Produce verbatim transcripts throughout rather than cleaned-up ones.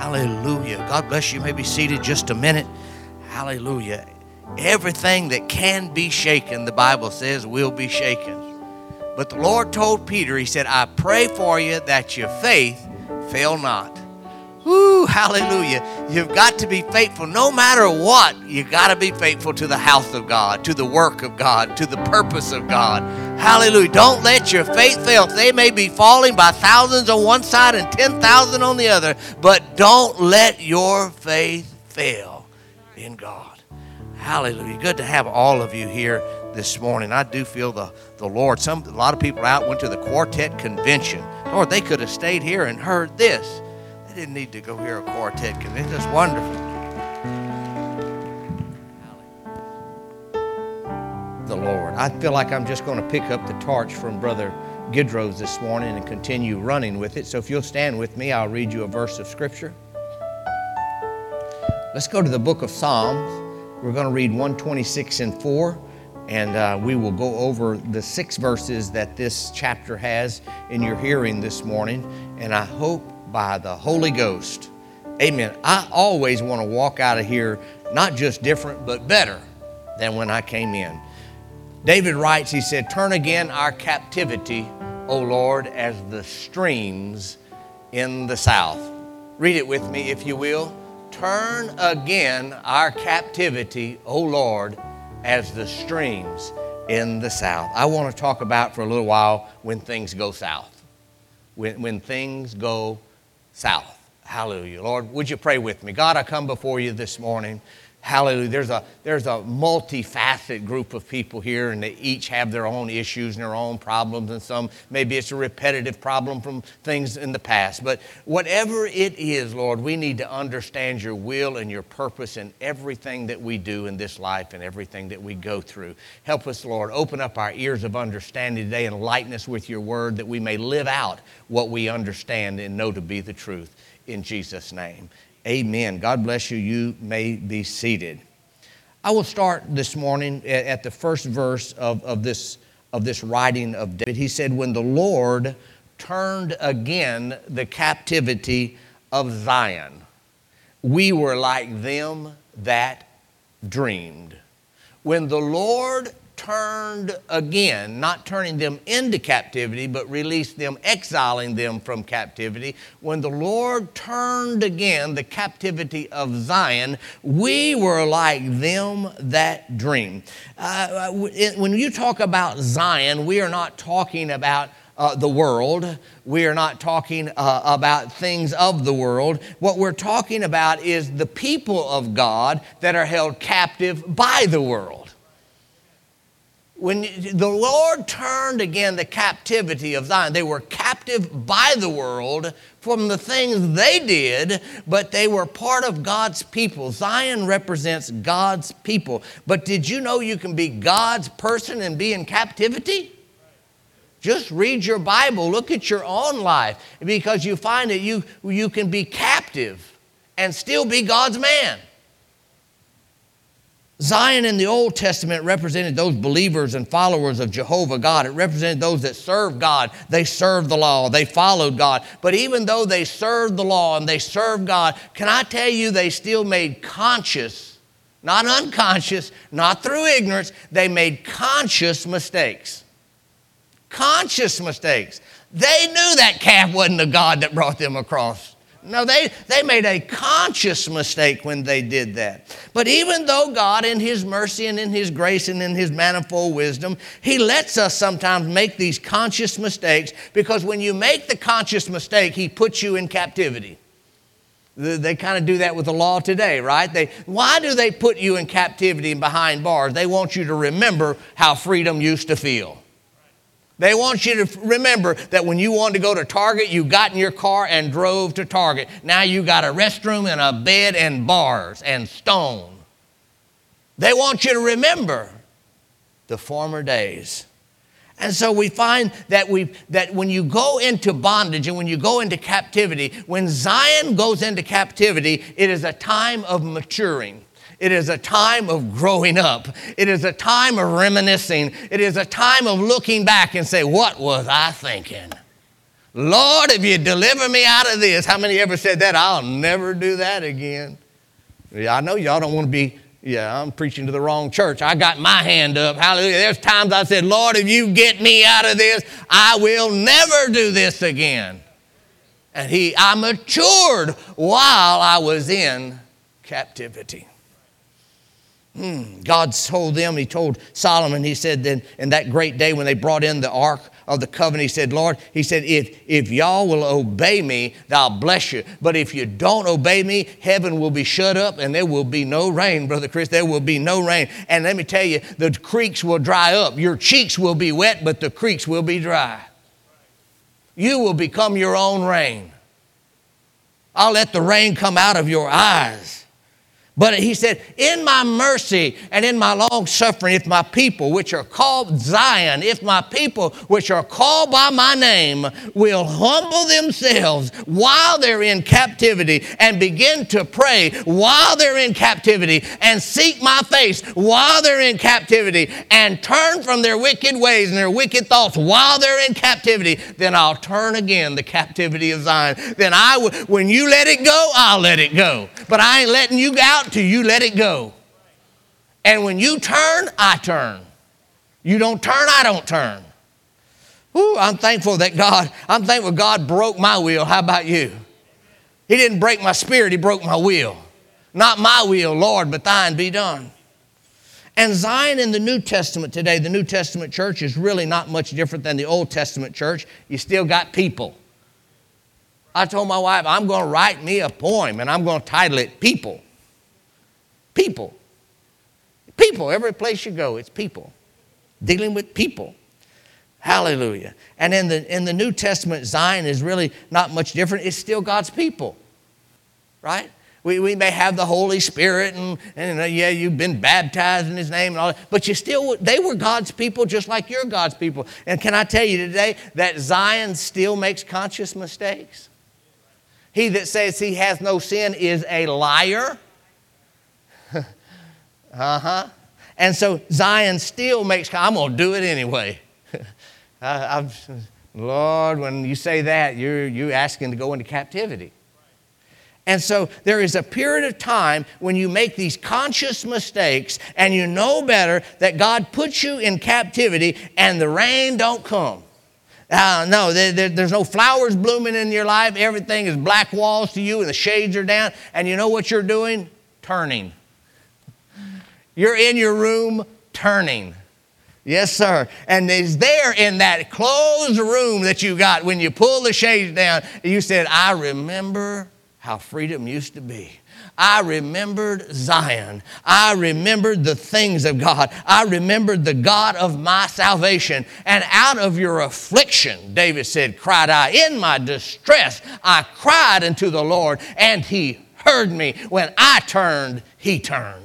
Hallelujah. God bless you. You may be seated just a minute. Hallelujah. Everything that can be shaken, the Bible says, will be shaken. But the Lord told Peter, he said, I pray for you that your faith fail not. Woo, hallelujah. You've got to be faithful. No matter what, you got to be faithful to the house of God, to the work of God, to the purpose of God. Hallelujah. Don't let your faith fail. They may be falling by thousands on one side and ten thousand on the other, but don't let your faith fail in God. Hallelujah. Good to have all of you here this morning. I do feel the, the Lord. Some a lot of people out went to the quartet convention. Lord, they could have stayed here and heard this. They didn't need to go hear a quartet convention. It's wonderful. The Lord. I feel like I'm just going to pick up the torch from Brother Gidros this morning and continue running with it. So if you'll stand with me, I'll read you a verse of Scripture. Let's go to the book of Psalms. We're going to read one twenty-six and four, and uh, we will go over the six verses that this chapter has in your hearing this morning, and I hope by the Holy Ghost, amen, I always want to walk out of here not just different, but better than when I came in. David writes, he said, turn again our captivity, O Lord, as the streams in the south. Read it with me, if you will. Turn again our captivity, O Lord, as the streams in the south. I want to talk about for a little while when things go south. When, when things go south. Hallelujah. Lord, would you pray with me? God, I come before you this morning. Hallelujah. There's a, there's a multifaceted group of people here, and they each have their own issues and their own problems, and some, maybe it's a repetitive problem from things in the past. But whatever it is, Lord, we need to understand your will and your purpose in everything that we do in this life and everything that we go through. Help us, Lord. Open up our ears of understanding today and enlighten us with your word that we may live out what we understand and know to be the truth. In Jesus' name. Amen. God bless you. You may be seated. I will start this morning at the first verse of, of, this, of this writing of David. He said, when the Lord turned again the captivity of Zion, we were like them that dreamed. When the Lord turned again, not turning them into captivity, but released them, exiling them from captivity. When the Lord turned again the captivity of Zion, we were like them that dream. Uh, when you talk about Zion, we are not talking about uh, the world. We are not talking uh, about things of the world. What we're talking about is the people of God that are held captive by the world. When the Lord turned again the captivity of Zion, they were captive by the world from the things they did, but they were part of God's people. Zion represents God's people. But did you know you can be God's person and be in captivity? Just read your Bible, look at your own life, because you find that you, you can be captive and still be God's man. Zion in the Old Testament represented those believers and followers of Jehovah God. It represented those that served God. They served the law. They followed God. But even though they served the law and they served God, can I tell you they still made conscious, not unconscious, not through ignorance, they made conscious mistakes. Conscious mistakes. They knew that calf wasn't the God that brought them across. No, they, they made a conscious mistake when they did that. But even though God, in his mercy and in his grace and in his manifold wisdom, he lets us sometimes make these conscious mistakes, because when you make the conscious mistake, he puts you in captivity. They kind of do that with the law today, right? They, why do they put you in captivity and behind bars? They want you to remember how freedom used to feel. They want you to remember that when you wanted to go to Target, you got in your car and drove to Target. Now you got a restroom and a bed and bars and stone. They want you to remember the former days. And so we find that we that when you go into bondage and when you go into captivity, when Zion goes into captivity, it is a time of maturing. It is a time of growing up. It is a time of reminiscing. It is a time of looking back and say, what was I thinking? Lord, if you deliver me out of this. How many ever said that? I'll never do that again. Yeah, I know y'all don't want to be, yeah, I'm preaching to the wrong church. I got my hand up. Hallelujah. There's times I said, Lord, if you get me out of this, I will never do this again. And he, I matured while I was in captivity. Hmm. God told them, he told Solomon, he said then in that great day when they brought in the ark of the covenant, he said, Lord, he said, if, if y'all will obey me, I'll bless you. But if you don't obey me, heaven will be shut up and there will be no rain, Brother Chris. There will be no rain. And let me tell you, the creeks will dry up. Your cheeks will be wet, but the creeks will be dry. You will become your own rain. I'll let the rain come out of your eyes. But he said, in my mercy and in my long suffering, if my people, which are called Zion, if my people, which are called by my name, will humble themselves while they're in captivity and begin to pray while they're in captivity and seek my face while they're in captivity and turn from their wicked ways and their wicked thoughts while they're in captivity, then I'll turn again the captivity of Zion. Then I will, when you let it go, I'll let it go. But I ain't letting you out till you let it go. And when you turn, I turn. You don't turn, I don't turn. Ooh, I'm thankful that God, I'm thankful God broke my will. How about you? He didn't break my spirit, he broke my will. Not my will, Lord, but thine be done. And Zion in the New Testament today, the New Testament church is really not much different than the Old Testament church. You still got people. I told my wife, I'm going to write me a poem and I'm going to title it People. People. People. Every place you go, it's people. Dealing with people. Hallelujah. And in the, in the New Testament, Zion is really not much different. It's still God's people. Right? We, we may have the Holy Spirit and, and uh, yeah, you've been baptized in his name and all that, but you still, they were God's people just like you're God's people. And can I tell you today that Zion still makes conscious mistakes? He that says he has no sin is a liar. uh-huh. And so Zion still makes, I'm going to do it anyway. I, I've, Lord, when you say that, you're, you're asking to go into captivity. And so there is a period of time when you make these conscious mistakes and you know better that God puts you in captivity and the rain don't come. Uh, no, there, there, there's no flowers blooming in your life. Everything is black walls to you and the shades are down. And you know what you're doing? Turning. You're in your room turning. Yes, sir. And it's there in that closed room that you got when you pull the shades down. You said, I remember how freedom used to be. I remembered Zion. I remembered the things of God. I remembered the God of my salvation. And out of your affliction, David said, cried I. In my distress, I cried unto the Lord, and he heard me. When I turned, he turned.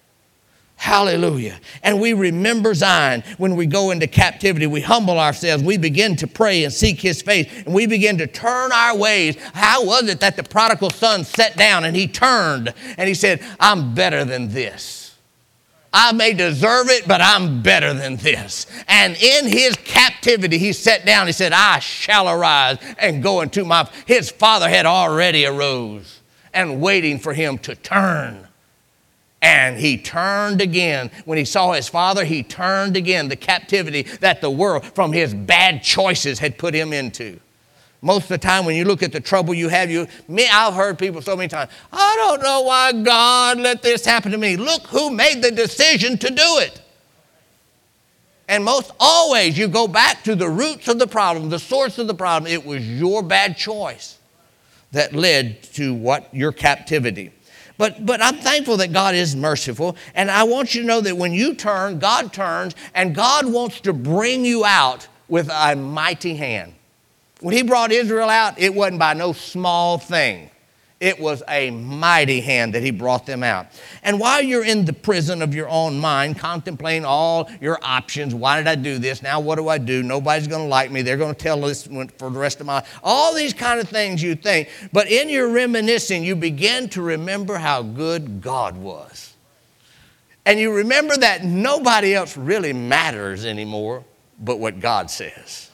Hallelujah. And we remember Zion when we go into captivity. We humble ourselves. We begin to pray and seek his face. And we begin to turn our ways. How was it that the prodigal son sat down and he turned and he said, I'm better than this. I may deserve it, but I'm better than this. And in his captivity, he sat down. He said, I shall arise and go into my... His father had already arose and waiting for him to turn. And he turned again. When he saw his father, he turned again. The captivity that the world from his bad choices had put him into. Most of the time when you look at the trouble you have, you, me, I've heard people so many times, I don't know why God let this happen to me. Look who made the decision to do it. And most always you go back to the roots of the problem, the source of the problem. It was your bad choice that led to what your captivity. But, but I'm thankful that God is merciful. And I want you to know that when you turn, God turns, and God wants to bring you out with a mighty hand. When he brought Israel out, it wasn't by no small thing. It was a mighty hand that he brought them out. And while you're in the prison of your own mind, contemplating all your options, why did I do this? Now what do I do? Nobody's going to like me. They're going to tell this for the rest of my life. All these kind of things you think. But in your reminiscing, you begin to remember how good God was. And you remember that nobody else really matters anymore but what God says.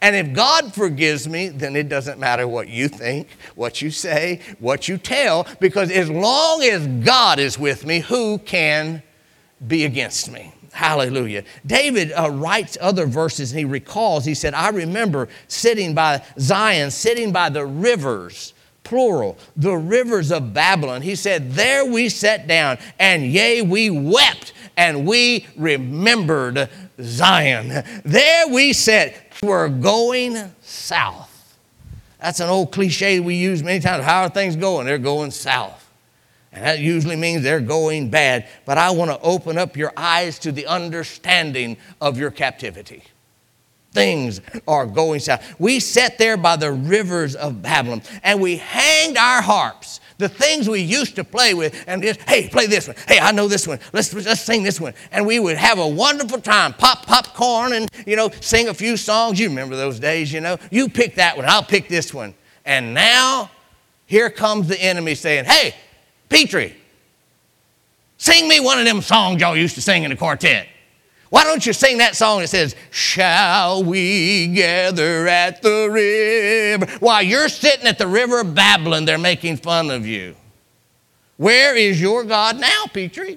And if God forgives me, then it doesn't matter what you think, what you say, what you tell, because as long as God is with me, who can be against me? Hallelujah. David uh, writes other verses, and he recalls, he said, I remember sitting by Zion, sitting by the rivers, plural, the rivers of Babylon. He said, there we sat down, and yea, we wept, and we remembered Zion. There we sat. We're going south. That's an old cliche we use many times. How are things going? They're going south. And that usually means they're going bad. But I want to open up your eyes to the understanding of your captivity. Things are going south. We sat there by the rivers of Babylon, and we hanged our harps, the things we used to play with, and just, hey, play this one. Hey, I know this one. Let's, let's sing this one. And we would have a wonderful time, pop popcorn and, you know, sing a few songs. You remember those days, you know. You pick that one. I'll pick this one. And now here comes the enemy saying, hey, Petrie, sing me one of them songs y'all used to sing in the quartet. Why don't you sing that song that says, shall we gather at the river? While you're sitting at the river of Babylon, they're making fun of you. Where is your God now, Petrie?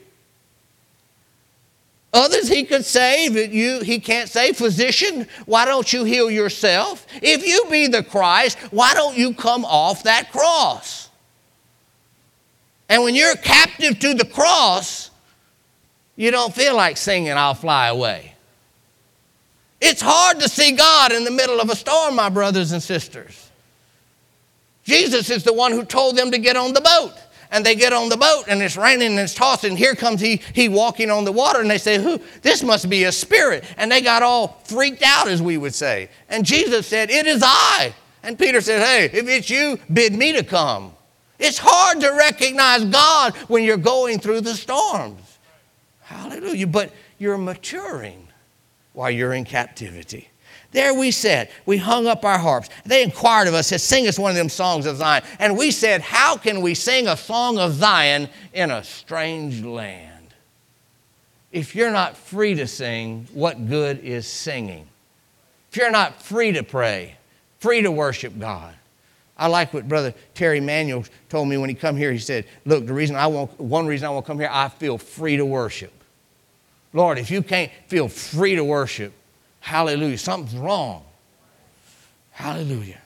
Others he could save, you, he can't save. Physician, why don't you heal yourself? If you be the Christ, why don't you come off that cross? And when you're captive to the cross, you don't feel like singing, I'll fly away. It's hard to see God in the middle of a storm, my brothers and sisters. Jesus is the one who told them to get on the boat. And they get on the boat, and it's raining and it's tossing. Here comes he, he walking on the water, and they say, who? This must be a spirit. And they got all freaked out, as we would say. And Jesus said, it is I. And Peter said, hey, if it's you, bid me to come. It's hard to recognize God when you're going through the storms. Hallelujah. But you're maturing while you're in captivity. There we sat. We hung up our harps. They inquired of us, said, sing us one of them songs of Zion. And we said, how can we sing a song of Zion in a strange land? If you're not free to sing, what good is singing? If you're not free to pray, free to worship God. I like what Brother Terry Manuel told me when he come here. He said, look, the reason I won't, one reason I won't come here, I feel free to worship. Lord, if you can't feel free to worship, hallelujah, something's wrong. Hallelujah.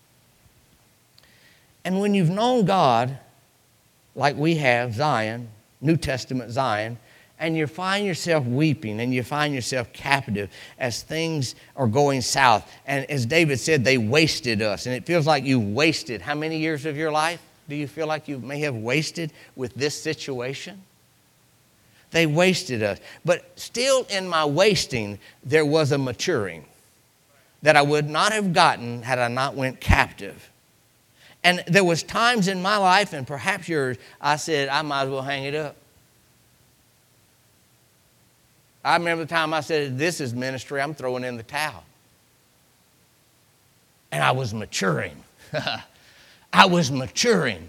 And when you've known God, like we have, Zion, New Testament Zion, and you find yourself weeping and you find yourself captive as things are going south. And as David said, they wasted us. And it feels like you wasted how many years of your life? Do you feel like you may have wasted with this situation? They wasted us. But still in my wasting, there was a maturing that I would not have gotten had I not went captive. And there was times in my life, and perhaps yours, I said, I might as well hang it up. I remember the time I said, this is ministry, I'm throwing in the towel. And I was maturing. I was maturing.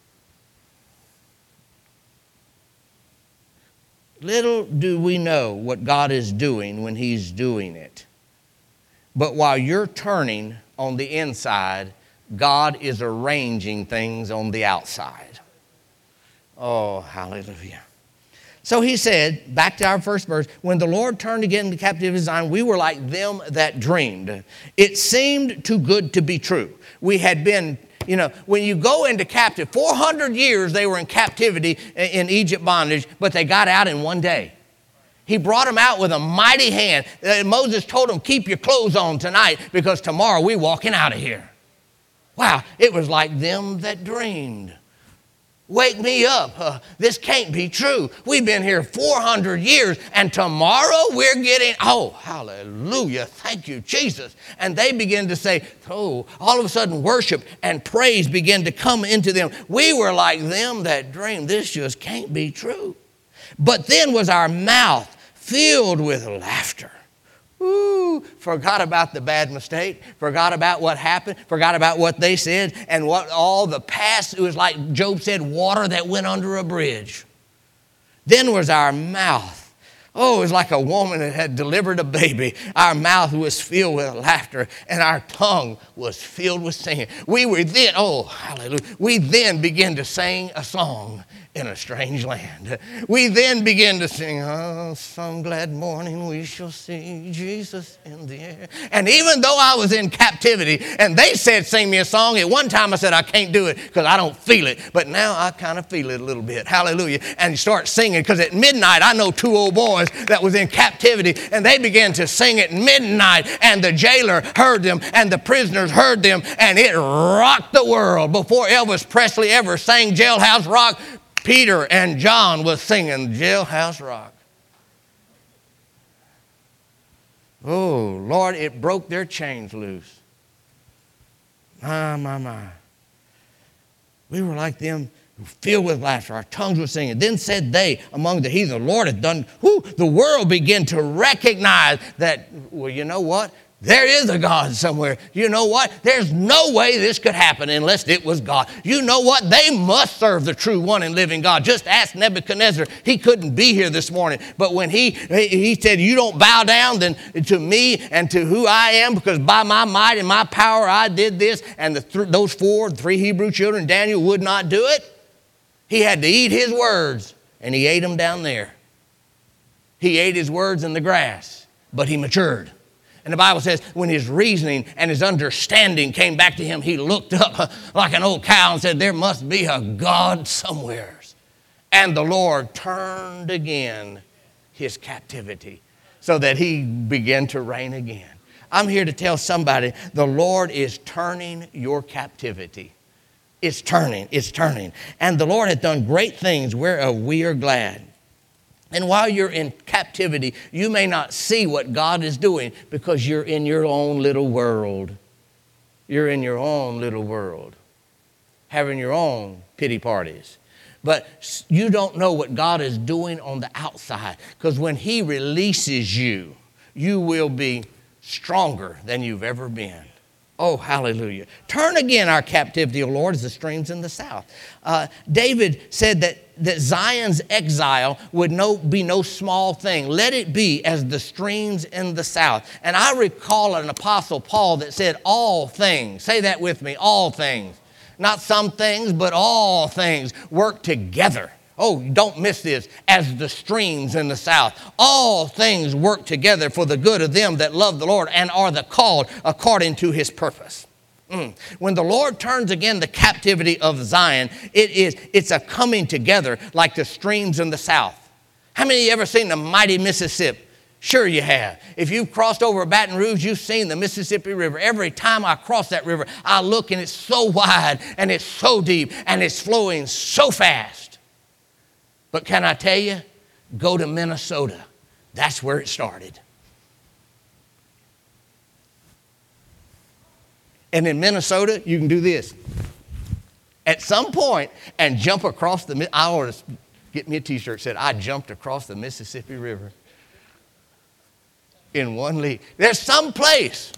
Little do we know what God is doing when He's doing it. But while you're turning on the inside, God is arranging things on the outside. Oh, hallelujah. So he said, back to our first verse, when the Lord turned again to captivity of Zion, we were like them that dreamed. It seemed too good to be true. We had been, you know, when you go into captive, four hundred years they were in captivity in Egypt bondage, but they got out in one day. He brought them out with a mighty hand. Uh, Moses told them, keep your clothes on tonight because tomorrow we're walking out of here. Wow, it was like them that dreamed. Wake me up. Uh, this can't be true. We've been here four hundred years and tomorrow we're getting, oh, hallelujah. Thank you, Jesus. And they begin to say, oh, all of a sudden worship and praise began to come into them. We were like them that dreamed. This just can't be true. But then was our mouth filled with laughter. Ooh, forgot about the bad mistake, forgot about what happened, forgot about what they said, and what all the past. It was like Job said, water that went under a bridge. Then was our mouth Oh, it was like a woman that had delivered a baby. Our mouth was filled with laughter and our tongue was filled with singing. We were then, oh, hallelujah, we then began to sing a song in a strange land. We then began to sing, oh, some glad morning we shall see Jesus in the air. And even though I was in captivity and they said, sing me a song, at one time I said, I can't do it because I don't feel it. But now I kind of feel it a little bit. Hallelujah. And start singing, because at midnight I know two old boys that was in captivity and they began to sing at midnight, and the jailer heard them and the prisoners heard them, and it rocked the world. Before Elvis Presley ever sang Jailhouse Rock, Peter and John was singing Jailhouse Rock. Oh, Lord, it broke their chains loose. My, my, my. We were like them, filled with laughter. Our tongues were singing. Then said they among the heathen, the Lord hath done, whoo, the world began to recognize that, well, you know what? There is a God somewhere. You know what? There's no way this could happen unless it was God. You know what? They must serve the true one and living God. Just ask Nebuchadnezzar. He couldn't be here this morning. But when he, he said, you don't bow down then to me and to who I am, because by my might and my power I did this, and the th- those four, three Hebrew children, Daniel, would not do it. He had to eat his words, and he ate them down there. He ate his words in the grass, but he matured. And the Bible says when his reasoning and his understanding came back to him, he looked up like an old cow and said, there must be a God somewhere. And the Lord turned again his captivity so that he began to reign again. I'm here to tell somebody, the Lord is turning your captivity. It's turning, it's turning. And the Lord hath done great things whereof we are glad. And while you're in captivity, you may not see what God is doing because you're in your own little world. You're in your own little world, having your own pity parties. But you don't know what God is doing on the outside, because when he releases you, you will be stronger than you've ever been. Oh, hallelujah. Turn again our captivity, O Lord, as the streams in the south. Uh, David said that, that Zion's exile would no, be no small thing. Let it be as the streams in the south. And I recall an apostle, Paul, that said all things. Say that with me, all things. Not some things, but all things work together. Oh, don't miss this. As the streams in the south. All things work together for the good of them that love the Lord and are the called according to his purpose. Mm. When the Lord turns again the captivity of Zion, it is, it's a coming together like the streams in the south. How many of you ever seen the mighty Mississippi? Sure you have. If you've crossed over Baton Rouge, you've seen the Mississippi River. Every time I cross that river, I look and it's so wide and it's so deep and it's flowing so fast. But can I tell you, go to Minnesota. That's where it started. And in Minnesota, you can do this. At some point, and jump across the, I want to get me a t-shirt that said, I jumped across the Mississippi River in one leap. There's some place